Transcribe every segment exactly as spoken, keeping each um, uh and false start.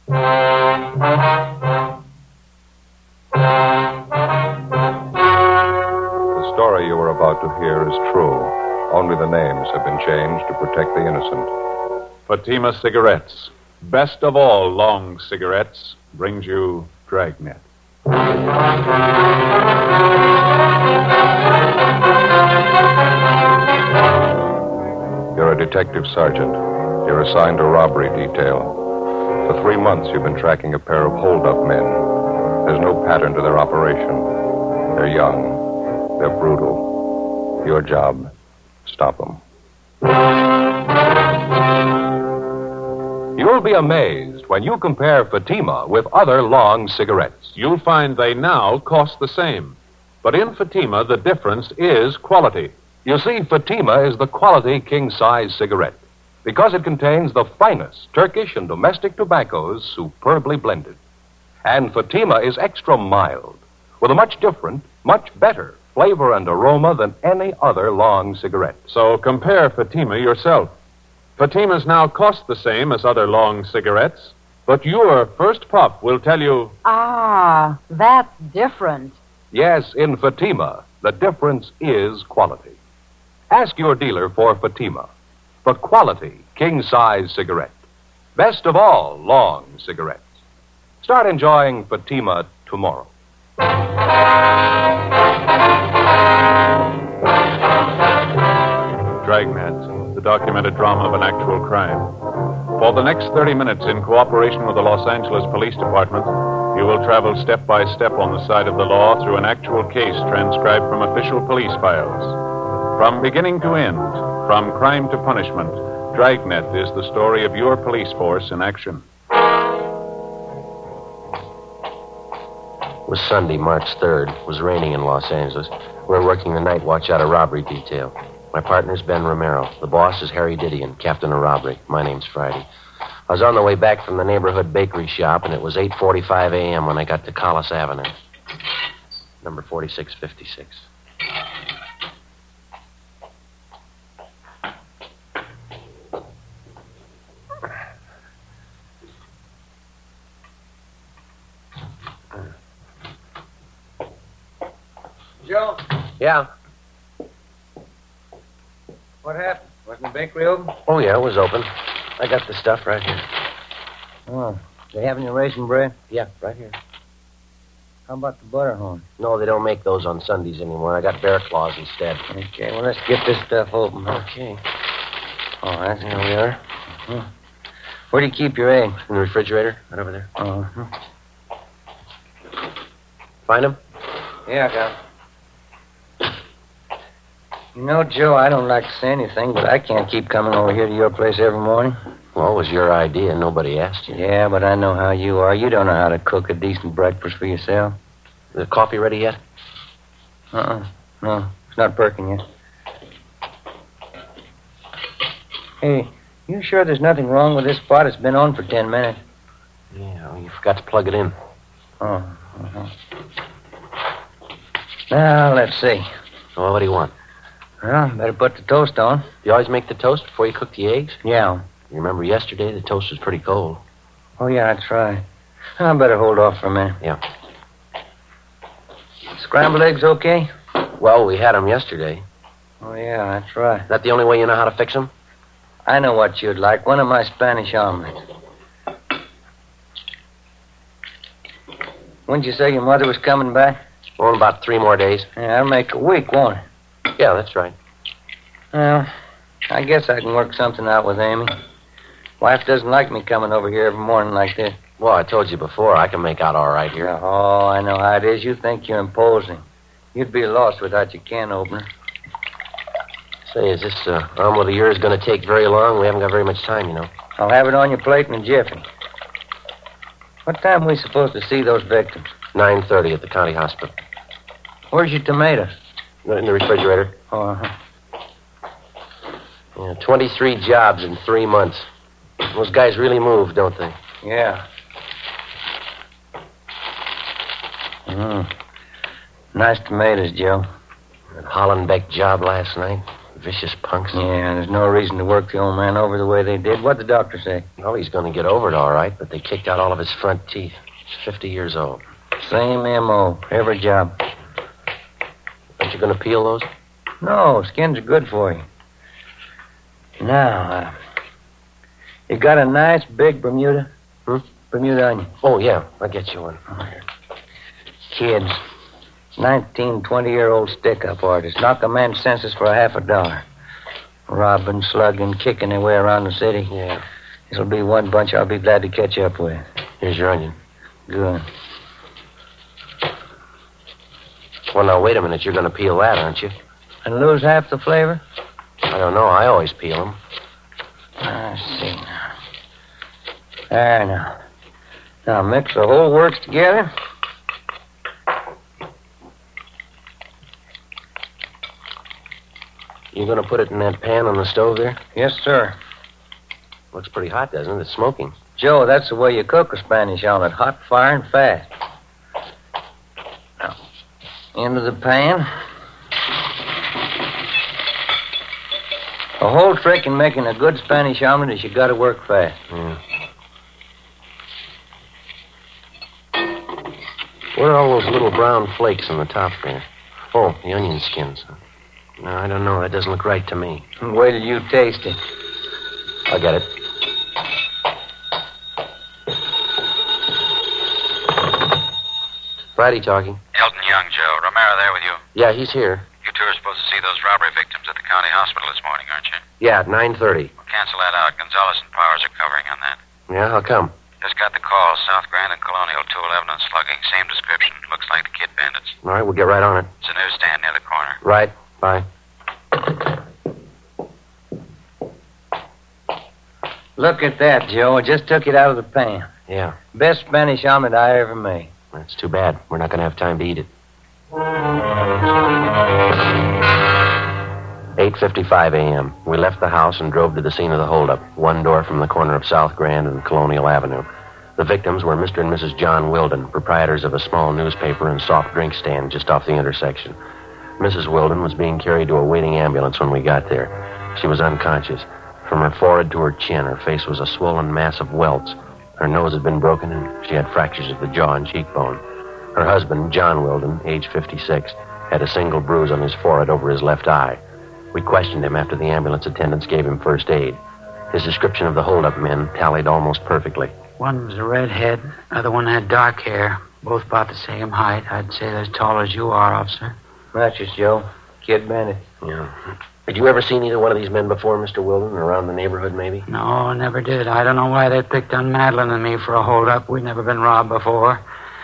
The story you are about to hear is true. Only the names have been changed to protect the innocent. Fatima Cigarettes, best of all long cigarettes, brings you Dragnet. You're a detective sergeant. You're assigned to robbery detail. For three months, you've been tracking a pair of hold-up men. There's no pattern to their operation. They're young. They're brutal. Your job, stop them. You'll be amazed when you compare Fatima with other long cigarettes. You'll find they now cost the same. But in Fatima, the difference is quality. You see, Fatima is the quality king-size cigarette because it contains the finest Turkish and domestic tobaccos superbly blended. And Fatima is extra mild with a much different, much better flavor and aroma than any other long cigarette. So compare Fatima yourself. Fatimas now cost the same as other long cigarettes, but your first puff will tell you... Ah, that's different. Yes, in Fatima, the difference is quality. Ask your dealer for Fatima, the quality king-size cigarette. Best of all long cigarettes. Start enjoying Fatima tomorrow. Dragnet, the documented drama of an actual crime. For the next thirty minutes, in cooperation with the Los Angeles Police Department, you will travel step by step on the side of the law through an actual case transcribed from official police files. From beginning to end, from crime to punishment, Dragnet is the story of your police force in action. It was Sunday, March third. It was raining in Los Angeles. We were working the night watch out of robbery detail. My partner's Ben Romero. The boss is Harry Didion, captain of robbery. My name's Friday. I was on the way back from the neighborhood bakery shop, and it was eight forty-five a.m. when I got to Collis Avenue. Number forty-six fifty-six. Joe? Yeah. What happened? Wasn't the bakery open? Oh, yeah, it was open. I got the stuff right here. Oh, they have any raisin bread? Yeah, right here. How about the butterhorn? No, they don't make those on Sundays anymore. I got bear claws instead. Okay, well, let's get this stuff open. Okay. All right. Here we are. Uh-huh. Where do you keep your eggs? In the refrigerator, right over there. Uh-huh. Find them? Yeah, I got 'em. You know, Joe, I don't like to say anything, but I can't keep coming over here to your place every morning. Well, it was your idea. Nobody asked you. Yeah, but I know how you are. You don't know how to cook a decent breakfast for yourself. Is the coffee ready yet? Uh-uh. No, it's not perking yet. Hey, you sure there's nothing wrong with this pot? It's been on for ten minutes. Yeah, well, you forgot to plug it in. Oh, uh-huh. Now, let's see. Well, what do you want? Well, better put the toast on. You always make the toast before you cook the eggs? Yeah. You remember yesterday the toast was pretty cold. Oh, yeah, that's right. I better hold off for a minute. Yeah. Scrambled eggs okay? Well, we had them yesterday. Oh, yeah, that's right. Is that the only way you know how to fix them? I know what you'd like. One of my Spanish omelets. When'd you say your mother was coming back? Oh, in about three more days. Yeah, that'll make a week, won't it? Yeah, that's right. Well, I guess I can work something out with Amy. Wife doesn't like me coming over here every morning like this. Well, I told you before, I can make out all right here. Oh, I know how it is. You think you're imposing. You'd be lost without your can opener. Say, is this uh, omelet of yours going to take very long? We haven't got very much time, you know. I'll have it on your plate in a jiffy. What time are we supposed to see those victims? nine thirty at the county hospital. Where's your tomatoes? In the refrigerator. Oh, uh-huh. Yeah, twenty-three jobs in three months. Those guys really move, don't they? Yeah. Mm. Nice tomatoes, Joe. That Hollenbeck job last night. Vicious punks. Yeah, there's no reason to work the old man over the way they did. What'd the doctor say? Well, he's going to get over it all right, but they kicked out all of his front teeth. He's fifty years old. Same M O every job. Aren't you going to peel those? No, skins are good for you. Now, uh, you got a nice big Bermuda? Hmm? Bermuda onion. Oh, yeah. I'll get you one. Kids. nineteen, twenty-year-old stick-up artists. Knock a man's senses for a half a dollar. Robbing, slugging, kicking their way around the city. Yeah. This'll be one bunch I'll be glad to catch up with. Here's your onion. Good. Well, now, wait a minute. You're going to peel that, aren't you? And lose half the flavor? I don't know. I always peel them. I see now. There now. Now mix the whole works together. You going to put it in that pan on the stove there? Yes, sir. Looks pretty hot, doesn't it? It's smoking. Joe, that's the way you cook a Spanish omelet. Hot, fire, and fast. Now, into the pan. The whole trick in making a good Spanish omelet is you got to work fast. Yeah. What are all those little brown flakes on the top there? Oh, the onion skins. No, I don't know. That doesn't look right to me. Wait till you taste it. I'll get it. Friday talking. Elton Young, Joe. Romero there with you? Yeah, he's here. You two are supposed to see those robbery victims at the county hospital this morning, aren't you? Yeah, at nine thirty. Well, cancel that out. Gonzalez and Powers are covering on that. Yeah, how come? Just got the call. South Grand and Colonial, two eleven and slugging. Same description. Looks like the Kid bandits. All right, we'll get right on it. It's a newsstand near the corner. Right. Bye. Look at that, Joe. I just took it out of the pan. Yeah, Best Spanish omelet I ever made. that's too bad. We're not going to have time to eat it. eight fifty-five a.m. We left the house and drove to the scene of the holdup, one door from the corner of South Grand and Colonial Avenue. The victims were Mister and Missus John Wilden, proprietors of a small newspaper and soft drink stand just off the intersection. Missus Wilden was being carried to a waiting ambulance when we got there. She was unconscious. From her forehead to her chin, her face was a swollen mass of welts. Her nose had been broken, and she had fractures of the jaw and cheekbone. Her husband, John Wilden, age fifty-six, had a single bruise on his forehead over his left eye. We questioned him after the ambulance attendants gave him first aid. His description of the holdup men tallied almost perfectly. One was a redhead, other one had dark hair. Both about the same height. I'd say they're as tall as you are, officer. Matches, Joe. Kid bandit. Yeah. Had you ever seen either one of these men before, Mister Wilden, around the neighborhood, maybe? No, never did. I don't know why they picked on Madeline and me for a holdup. We'd never been robbed before.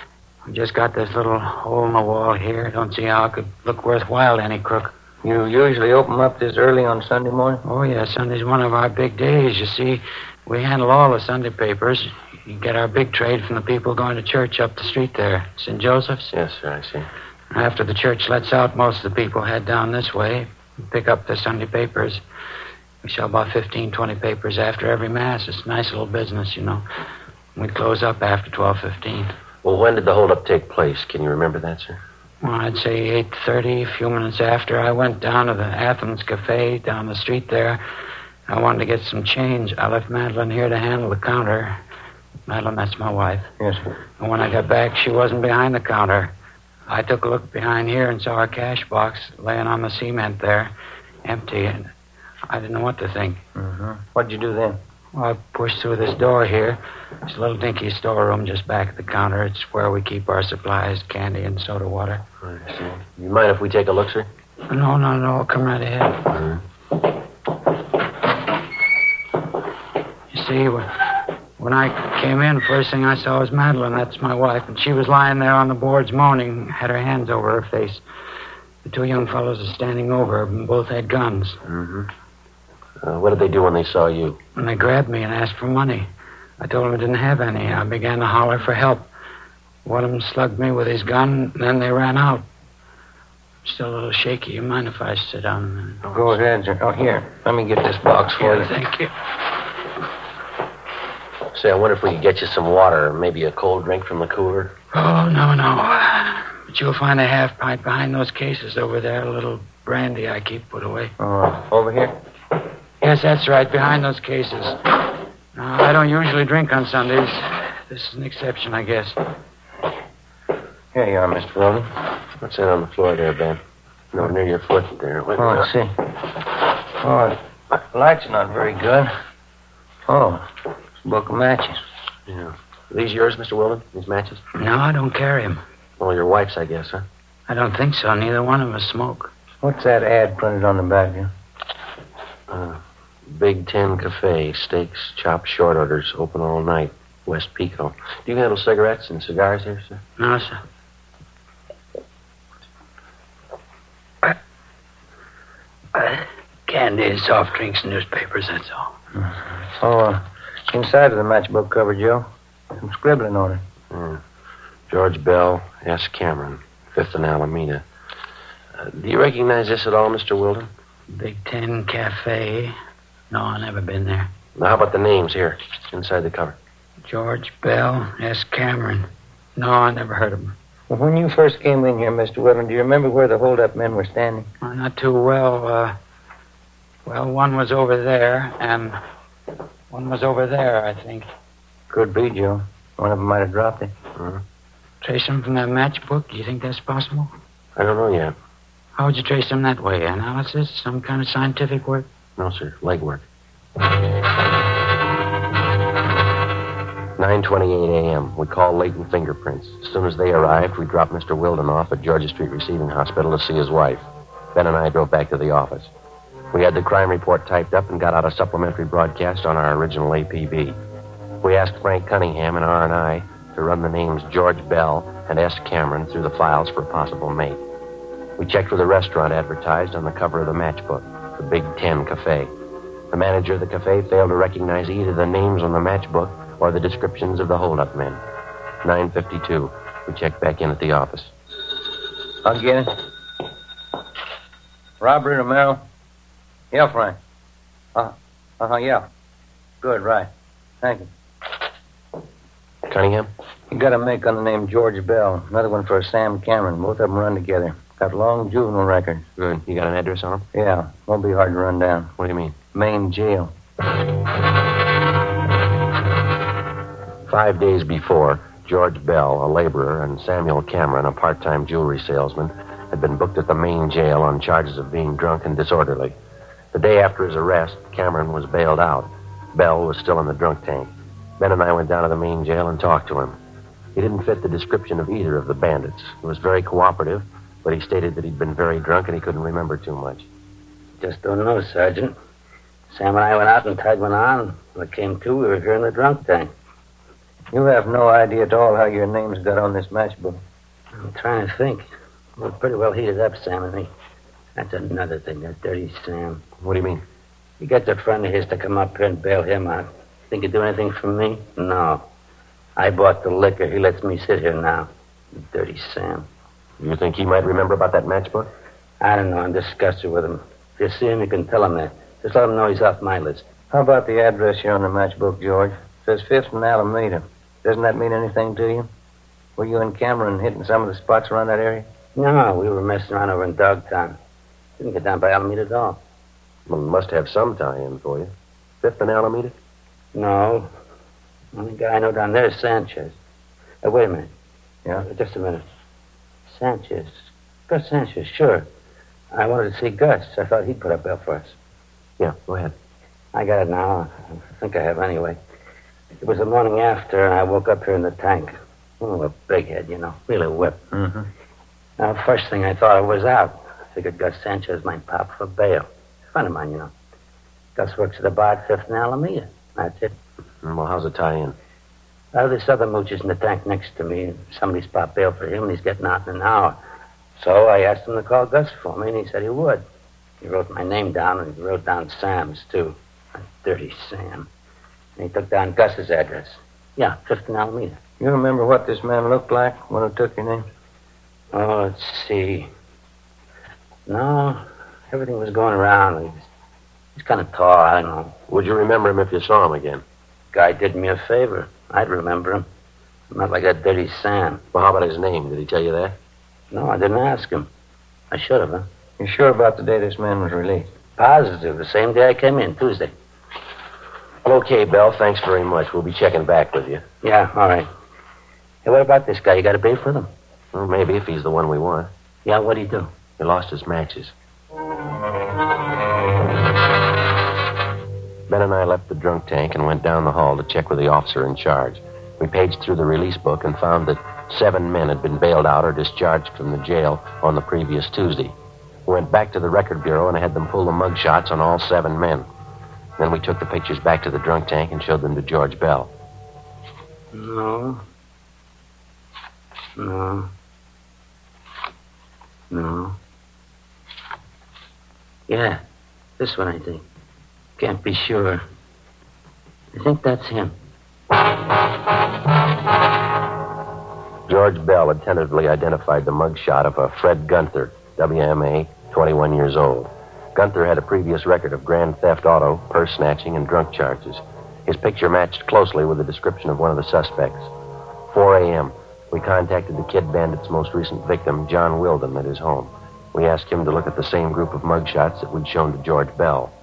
We just got this little hole in the wall here. Don't see how it could look worthwhile to any crook. You usually open up this early on Sunday morning? Oh, yeah, Sunday's one of our big days. You see, we handle all the Sunday papers. You get our big trade from the people going to church up the street there, Saint Joseph's. Yes, sir, I see. After the church lets out, most of the people head down this way and pick up the Sunday papers. We sell about fifteen, twenty papers after every Mass. It's a nice little business, you know. We close up after twelve fifteen. Well, when did the holdup take place? Can you remember that, sir? Well, I'd say eight thirty, a few minutes after. I went down to the Athens Cafe down the street there. I wanted to get some change. I left Madeline here to handle the counter. Madeline, that's my wife. Yes, sir. And when I got back, she wasn't behind the counter. I took a look behind here and saw her cash box laying on the cement there, empty, and I didn't know what to think. Mm-hmm. What'd you do then? Well, I pushed through this door here. It's a little dinky storeroom just back at the counter. It's where we keep our supplies, candy and soda water. I see. You mind if we take a look, sir? No, no, no. Come right ahead. Mm-hmm. You see, when I came in, first thing I saw was Madeline. That's my wife. And she was lying there on the boards moaning, had her hands over her face. The two young fellows are standing over her, and both had guns. Mm-hmm. Uh, what did they do when they saw you? And they grabbed me and asked for money. I told them I didn't have any. I began to holler for help. One of them slugged me with his gun, and then they ran out. Still a little shaky. You mind if I sit down a minute? Oh, go ahead, sir. Oh, here. Let me get this box for Yeah, you. thank you. Say, I wonder if we could get you some water, or maybe a cold drink from the cooler. Oh, no, no. But you'll find a half pint behind those cases over there, a little brandy I keep put away. Oh, over here? Yes, that's right, behind those cases. No, I don't usually drink on Sundays. This is an exception, I guess. Here you are, Mister Weldon. What's that on the floor there, Ben? No, near your foot there. Wait, Oh, I see. Oh, the light's not very good. Oh, it's a book of matches. Yeah. Are these yours, Mister Weldon? These matches? No, I don't carry them. Well, your wife's, I guess, huh? I don't think so. Neither one of us smoke. What's that ad printed on the back here? Uh, Big Ten Cafe, steaks, chopped short orders, open all night, West Pico. Do you handle cigarettes and cigars here, sir? No, sir. Uh, candy and soft drinks and newspapers, that's all. Oh, uh, inside of the matchbook cover, Joe. Some scribbling on it. Yeah. George Bell, S. Cameron, Fifth and Alameda. Uh, do you recognize this at all, Mister Weldon? Big Ten Cafe. No, I've never been there. Now, how about the names here, inside the cover? George Bell, S. Cameron. No, I never heard of him. Well, when you first came in here, Mister Weldon, do you remember where the hold-up men were standing? Well, not too well. Uh, well, one was over there, and one was over there, I think. Could be, Joe. One of them might have dropped it. Uh-huh. Trace them from that matchbook? Do you think that's possible? I don't know yet. How would you trace them that way? Analysis? Some kind of scientific work? No, sir. Legwork. nine twenty-eight a.m. We called Leighton Fingerprints. As soon as they arrived, we dropped Mister Weldon off at Georgia Street Receiving Hospital to see his wife. Ben and I drove back to the office. We had the crime report typed up and got out a supplementary broadcast on our original A P B. We asked Frank Cunningham and R and I to run the names George Bell and S. Cameron through the files for a possible mate. We checked with the restaurant advertised on the cover of the matchbook, the Big Ten Cafe. The manager of the cafe failed to recognize either the names on the matchbook or the descriptions of the hold-up men. nine fifty-two. We checked back in at the office. I'll get it. Robbery, Romero? Yeah, Frank. Uh, uh-huh, yeah. Good, right. Thank you. Cunningham? You got a make on the name George Bell. Another one for Sam Cameron. Both of them run together. Got long juvenile records. Good. You got an address on them? Yeah. Won't be hard to run down. What do you mean? Main jail. Five days before, George Bell, a laborer, and Samuel Cameron, a part-time jewelry salesman, had been booked at the main jail on charges of being drunk and disorderly. The day after his arrest, Cameron was bailed out. Bell was still in the drunk tank. Ben and I went down to the main jail and talked to him. He didn't fit the description of either of the bandits. He was very cooperative, but he stated that he'd been very drunk and he couldn't remember too much. Just don't know, Sergeant. Sam and I went out and tied one on. When it came to, we were here in the drunk tank. You have no idea at all how your names got on this matchbook. I'm trying to think. We're pretty well heated up, Sam and me. That's another thing, that dirty Sam. What do you mean? He gets a friend of his to come up here and bail him out. Think he'd do anything for me? No. I bought the liquor. He lets me sit here now. Dirty Sam. You think he might remember about that matchbook? I don't know. I'm disgusted with him. If you see him, you can tell him that. Just let him know he's off my list. How about the address here on the matchbook, George? It says Fifth and Alameda. Doesn't that mean anything to you? Were you and Cameron hitting some of the spots around that area? No, we were messing around over in Dogtown. Didn't get down by Alameda at all. Well, it must have some tie-in for you. Fifth and Alameda? No. The only guy I know down there is Sanchez. Uh, wait a minute. Yeah? Uh, just a minute. Sanchez. Gus Sanchez, sure. I wanted to see Gus. I thought he'd put up bail for us. Yeah, go ahead. I got it now. I think I have anyway. It was the morning after, and I woke up here in the tank. Oh, a big head, you know. Really whipped. Mm-hmm. Now, first thing I thought I was out. I figured Gus Sanchez might pop for bail. A friend of mine, you know. Gus works at the bar at Fifth and Alameda. That's it. Well, how's it tie in? Uh, this other mooch is in the tank next to me. Somebody's popped bail for him, and he's getting out in an hour. So I asked him to call Gus for me, and he said he would. He wrote my name down, and he wrote down Sam's, too. That dirty Sam. And he took down Gus's address. Yeah, Fifth and Alameda. You remember what this man looked like when he took your name? Oh, let's see. No, everything was going around. He was, he was kind of tall, I don't know. Would you remember him if you saw him again? Guy did me a favor. I'd remember him. Not like that dirty Sam. Well, how about his name? Did he tell you that? No, I didn't ask him. I should have, huh? You sure about the day this man was released? Positive. The same day I came in, Tuesday. Well, okay, Bell. Thanks very much. We'll be checking back with you. Yeah, all right. Hey, what about this guy? You got a brief with him? Well, maybe if he's the one we want. Yeah, what'd he do? He lost his matches. Ben and I left the drunk tank and went down the hall to check with the officer in charge. We paged through the release book and found that seven men had been bailed out or discharged from the jail on the previous Tuesday. We went back to the record bureau and had them pull the mug shots on all seven men. Then we took the pictures back to the drunk tank and showed them to George Bell. No. No. No. Yeah, this one, I think. Can't be sure. I think that's him. George Bell had tentatively identified the mug shot of a Fred Gunther, W M A, twenty-one years old. Gunther had a previous record of grand theft auto, purse snatching, and drunk charges. His picture matched closely with the description of one of the suspects. four a.m., we contacted the Kid Bandit's most recent victim, John Wilden, at his home. We asked him to look at the same group of mugshots that we'd shown to George Bell.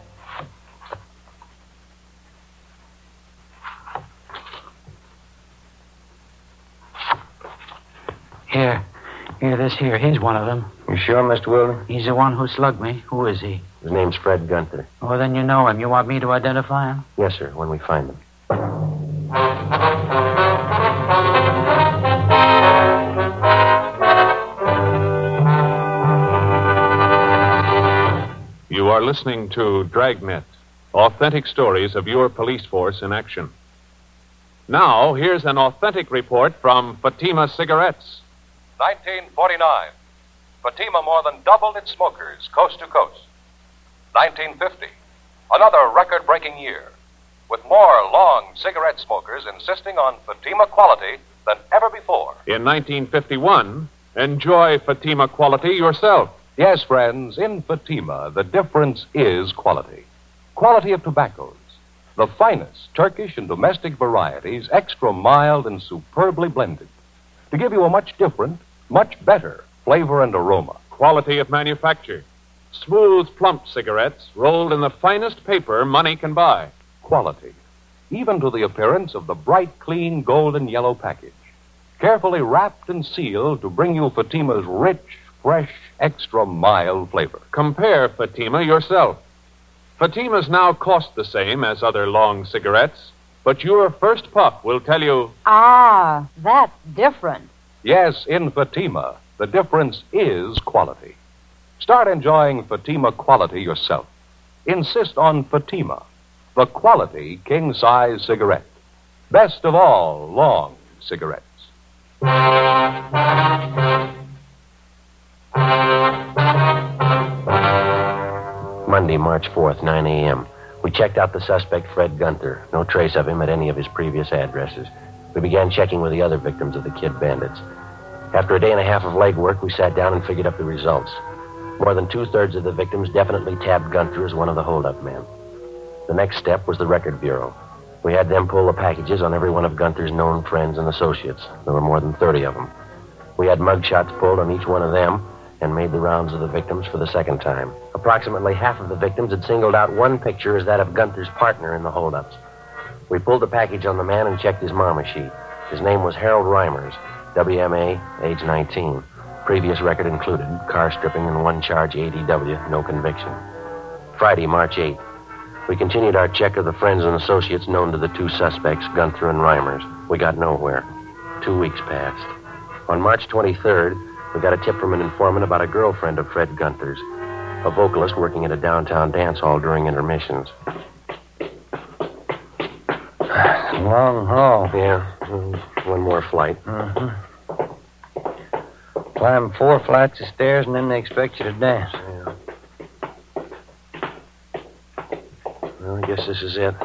Here. Here, this here. Here's one of them. You sure, Mister Wilden? He's the one who slugged me. Who is he? His name's Fred Gunther. Oh, then you know him. You want me to identify him? Yes, sir, when we find him. You are listening to Dragnet, authentic stories of your police force in action. Now, here's an authentic report from Fatima Cigarettes. nineteen forty-nine. Fatima more than doubled its smokers coast to coast. nineteen fifty. Another record-breaking year, with more long cigarette smokers insisting on Fatima quality than ever before. In nineteen fifty-one, enjoy Fatima quality yourself. Yes, friends, in Fatima, the difference is quality. Quality of tobaccos. The finest Turkish and domestic varieties, extra mild and superbly blended, to give you a much different, much better flavor and aroma. Quality of manufacture. Smooth, plump cigarettes rolled in the finest paper money can buy. Quality, even to the appearance of the bright, clean, golden yellow package. Carefully wrapped and sealed to bring you Fatima's rich, fresh, extra mild flavor. Compare Fatima yourself. Fatimas now cost the same as other long cigarettes, but your first puff will tell you... Ah, that's different. Yes, in Fatima, the difference is quality. Start enjoying Fatima quality yourself. Insist on Fatima, the quality king-size cigarette. Best of all long cigarettes. Monday, March fourth, nine a.m. We checked out the suspect, Fred Gunther. No trace of him at any of his previous addresses. We began checking with the other victims of the Kid Bandits. After a day and a half of legwork, we sat down and figured up the results. More than two-thirds of the victims definitely tabbed Gunther as one of the hold-up men. The next step was the record bureau. We had them pull the packages on every one of Gunther's known friends and associates. There were more than thirty of them. We had mugshots pulled on each one of them and made the rounds of the victims for the second time. Approximately half of the victims had singled out one picture as that of Gunther's partner in the holdups. We pulled the package on the man and checked his mama sheet. His name was Harold Reimers, W M A, age nineteen. Previous record included car stripping and one charge A D W, no conviction. Friday, March eighth. We continued our check of the friends and associates known to the two suspects, Gunther and Reimers. We got nowhere. Two weeks passed. On March twenty-third, we got a tip from an informant about a girlfriend of Fred Gunther's, a vocalist working at a downtown dance hall during intermissions. Long haul. Yeah, one more flight. Mm-hmm. Climb four flights of stairs and then they expect you to dance. Yeah. Well, I guess this is it.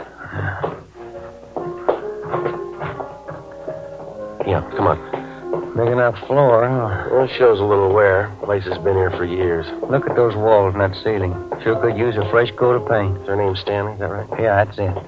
Yeah, come on. Big enough floor, huh? Well, it shows a little wear. The place has been here for years. Look at those walls and that ceiling. Sure could use a fresh coat of paint. Is her name Stanley? Is that right? Yeah, that's it.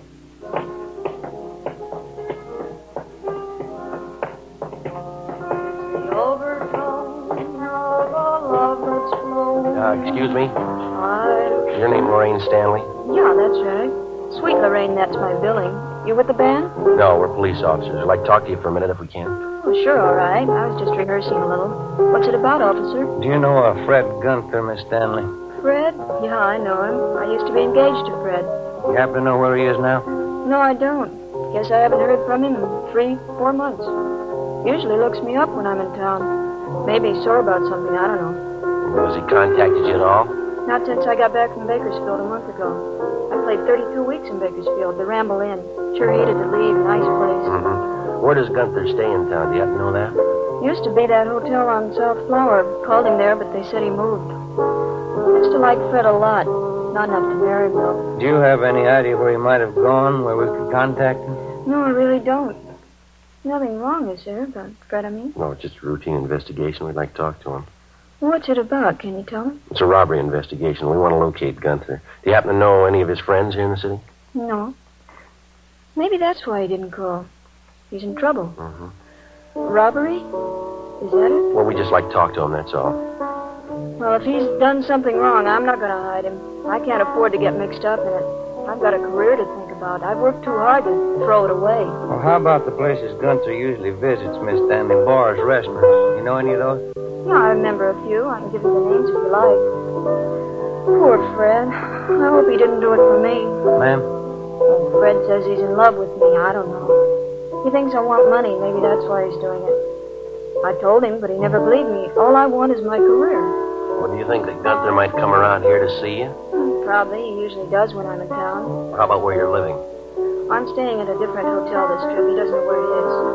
Yeah, excuse me? Uh, Your name Lorraine Stanley? yeah, that's right. Sweet Lorraine, that's my billing. You with the band? No, we're police officers. I'd like to talk to you for a minute if we can. Oh, sure, all right. I was just rehearsing a little. What's it about, officer? Do you know uh, Fred Gunther, Miss Stanley? Fred? Yeah, I know him. I used to be engaged to Fred. You happen to know where he is now? No, I don't. Guess I haven't heard from him in three, four months. Usually looks me up when I'm in town. Maybe he's sore about something, I don't know. Has he contacted you at all? Not since I got back from Bakersfield a month ago. I played thirty-two weeks in Bakersfield, the Ramble Inn. Sure hated to leave, nice place. Mm-hmm. Where does Gunther stay in town? Do you happen to know that? Used to be that hotel on South Flower. Called him there, but they said he moved. Used to like Fred a lot. Not enough to marry him, though. Do you have any idea where he might have gone, where we could contact him? No, I really don't. Nothing wrong, is there, about Fred, I mean? No, it's just a routine investigation. We'd like to talk to him. What's it about? Can you tell me? It's a robbery investigation. We want to locate Gunther. Do you happen to know any of his friends here in the city? No. Maybe that's why he didn't call. He's in trouble. Mm-hmm. Robbery? Is that it? Well, we just like to talk to him, that's all. Well, if he's done something wrong, I'm not going to hide him. I can't afford to get mixed up in it. I've got a career to think about. I've worked too hard to throw it away. Well, how about the places Gunther usually visits, Miss Stanley? Bars, restaurants. You know any of those? Yeah, I remember a few. I can give you the names if you like. Poor Fred. I hope he didn't do it for me. Ma'am? Well, Fred says he's in love with me. I don't know. He thinks I want money. Maybe that's why he's doing it. I told him, but he never believed me. All I want is my career. Well, do you think that Gunther might come around here to see you? Probably. He usually does when I'm in town. How about where you're living? I'm staying at a different hotel this trip. He doesn't know where it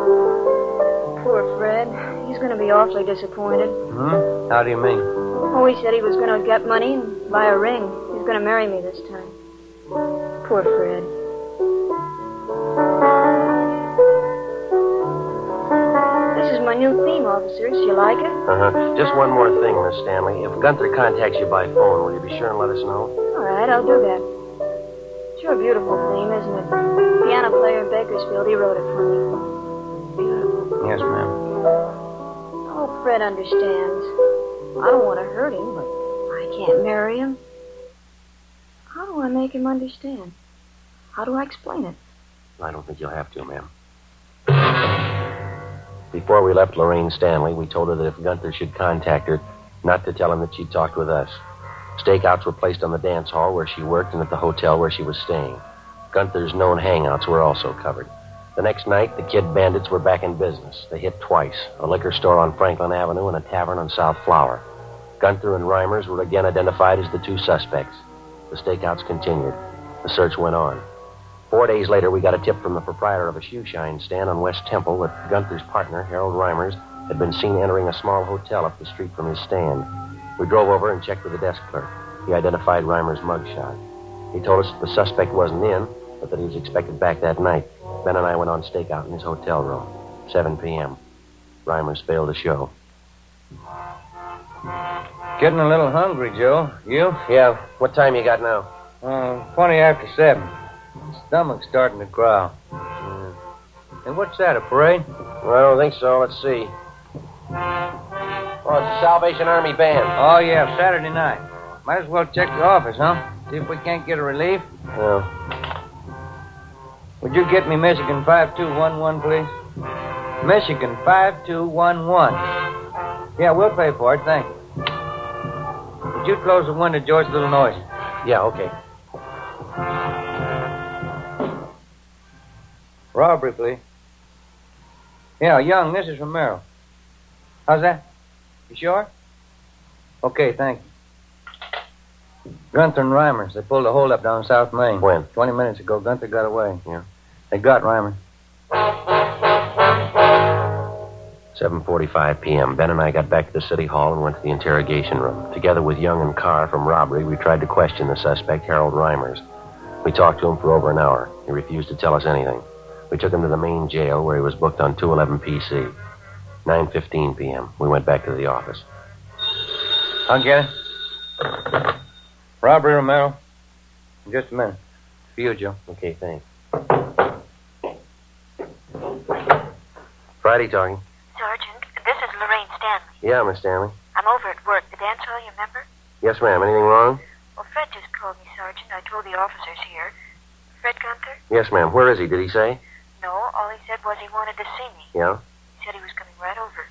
is. Poor Fred. He's going to be awfully disappointed. Hmm? How do you mean? Oh, he said he was going to get money and buy a ring. He's going to marry me this time. Poor Fred. This is my new theme, officers. You like it? Uh-huh. Just one more thing, Miss Stanley. If Gunther contacts you by phone, will you be sure and let us know? All right, I'll do that. Sure, beautiful theme, isn't it? Piano player in Bakersfield, he wrote it for me. Beautiful. Yes, ma'am. I hope Fred understands. I don't want to hurt him, but I can't marry him. How do I make him understand? How do I explain it? I don't think you'll have to, ma'am. Before we left Lorraine Stanley, we told her that if Gunther should contact her, not to tell him that she'd talked with us. Stakeouts were placed on the dance hall where she worked and at the hotel where she was staying. Gunther's known hangouts were also covered. The next night, the Kid Bandits were back in business. They hit twice, a liquor store on Franklin Avenue and a tavern on South Flower. Gunther and Reimers were again identified as the two suspects. The stakeouts continued. The search went on. Four days later, we got a tip from the proprietor of a shoe shine stand on West Temple that Gunther's partner, Harold Reimers, had been seen entering a small hotel up the street from his stand. We drove over and checked with the desk clerk. He identified Reimers' mugshot. He told us that the suspect wasn't in, but that he was expected back that night. Ben and I went on stakeout in his hotel room. seven p.m. Reimers failed to show. Getting a little hungry, Joe. You? Yeah, what time you got now? Uh, twenty after seven. Stomach's starting to growl. Yeah. Hey, what's that, a parade? Well, I don't think so. Let's see. Oh, it's the Salvation Army Band. Oh, yeah, Saturday night. Might as well check the office, huh? See if we can't get a relief. Yeah. Would you get me Michigan five two one one, please? Michigan five two one one. Yeah, we'll pay for it, thank you. Would you close the window, George? A little noisy. Yeah, okay. Robbery, please. Yeah, Young, this is from Merrill. How's that? You sure? Okay, thank you. Gunther and Reimers, they pulled a hold-up down South Main. When? Twenty minutes ago. Gunther got away. Yeah. They got Reimers. seven forty-five p.m. Ben and I got back to the city hall and went to the interrogation room. Together with Young and Carr from robbery, we tried to question the suspect, Harold Reimers. We talked to him for over an hour. He refused to tell us anything. We took him to the main jail where he was booked on two eleven P C. nine fifteen p.m. We went back to the office. I'll get it. Robbery, Romero. In just a minute. For you, Joe. Okay, thanks. Friday talking. Sergeant, this is Lorraine Stanley. Yeah, Miss Stanley. I'm over at work. The dance hall, you remember? Yes, ma'am. Anything wrong? Well, Fred just called me, Sergeant. I told the officers here. Fred Gunther? Yes, ma'am. Where is he? Did he say? No, all he said was he wanted to see me. Yeah? He said he was coming right over.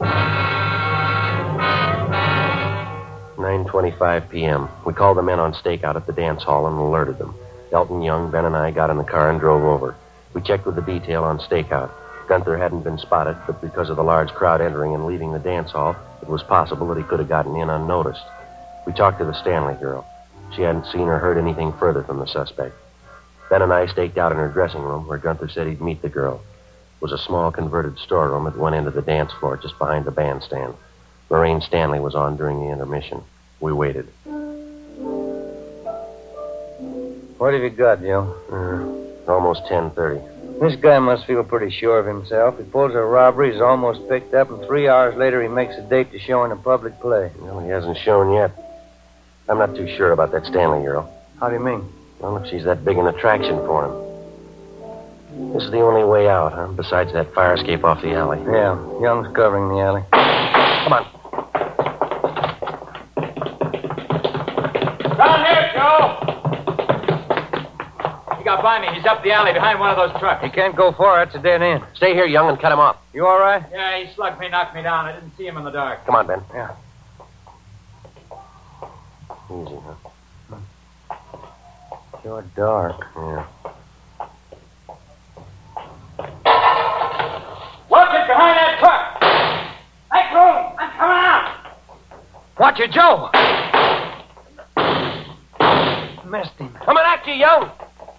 nine twenty-five p.m. We called the men on stakeout at the dance hall and alerted them. Elton Young, Ben, and I got in the car and drove over. We checked with the detail on stakeout. Gunther hadn't been spotted, but because of the large crowd entering and leaving the dance hall, it was possible that he could have gotten in unnoticed. We talked to the Stanley girl. She hadn't seen or heard anything further from the suspect. Ben and I staked out in her dressing room where Gunther said he'd meet the girl. It was a small converted storeroom at one end of the dance floor, just behind the bandstand. Lorraine Stanley was on during the intermission. We waited. What have you got, Joe? Uh, almost ten thirty. This guy must feel pretty sure of himself. He pulls a robbery, he's almost picked up, and three hours later he makes a date to show in a public play. Well, he hasn't shown yet. I'm not too sure about that Stanley girl. How do you mean? Well, if she's that big an attraction for him. This is the only way out, huh? Besides that fire escape off the alley. Yeah, Young's covering the alley. Come on. Down here, Joe! He got by me. He's up the alley behind one of those trucks. He can't go far. That's a dead end. Stay here, Young, and cut him off. You all right? Yeah, he slugged me, knocked me down. I didn't see him in the dark. Come on, Ben. Yeah. Easy, huh? Sure dark. Yeah. Watch it behind that truck! Make room! I'm coming out! Watch it, Joe! Missed him. Coming at you, Young!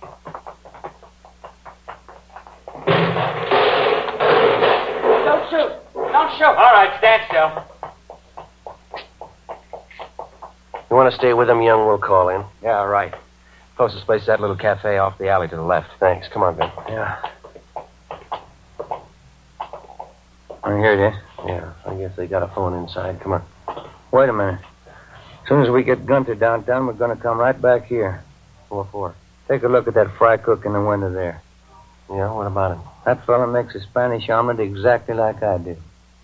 Don't shoot! Don't shoot! All right, stand still. You want to stay with him, Young? We'll call in. Yeah, right. Closest place is that little cafe off the alley to the left. Thanks. Come on, Ben. Yeah. I heard you. Yeah, I guess they got a phone inside. Come on. Wait a minute. As soon as we get Gunther downtown, we're going to come right back here. What for? Take a look at that fry cook in the window there. Yeah, what about him? That fella makes a Spanish omelet exactly like I do.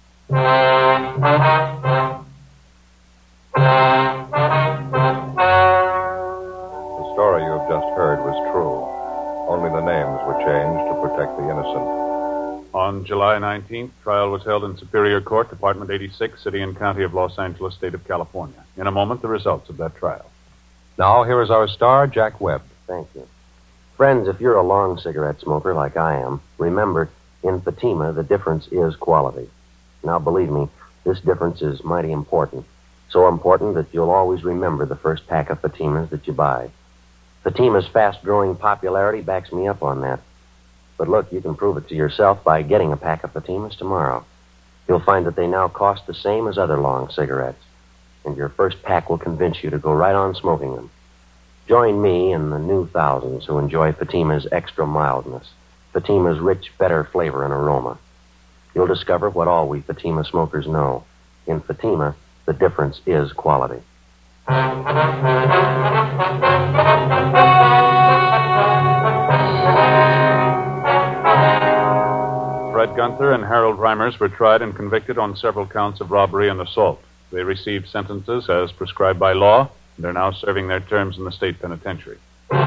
The story you have just heard was true. Only the names were changed to protect the innocent. On July nineteenth, trial was held in Superior Court, Department eighty-six, City and County of Los Angeles, State of California. In a moment, the results of that trial. Now, here is our star, Jack Webb. Thank you. Friends, if you're a long cigarette smoker like I am, remember, in Fatima, the difference is quality. Now, believe me, this difference is mighty important. So important that you'll always remember the first pack of Fatimas that you buy. Fatima's fast-growing popularity backs me up on that. But look, you can prove it to yourself by getting a pack of Fatimas tomorrow. You'll find that they now cost the same as other long cigarettes. And your first pack will convince you to go right on smoking them. Join me and the new thousands who enjoy Fatima's extra mildness, Fatima's rich, better flavor and aroma. You'll discover what all we Fatima smokers know. In Fatima, the difference is quality. Fred Gunther and Harold Reimers were tried and convicted on several counts of robbery and assault. They received sentences as prescribed by law, and are now serving their terms in the state penitentiary.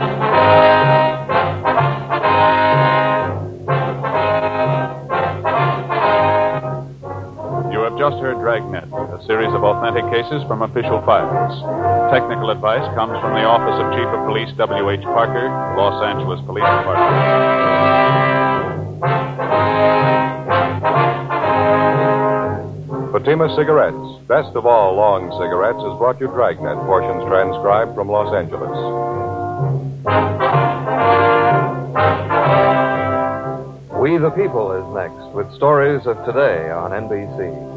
You have just heard Dragnet, a series of authentic cases from official files. Technical advice comes from the Office of Chief of Police W H Parker, Los Angeles Police Department. Fatima Cigarettes, best of all long cigarettes, has brought you Dragnet, portions transcribed from Los Angeles. We the People is next with stories of today on N B C.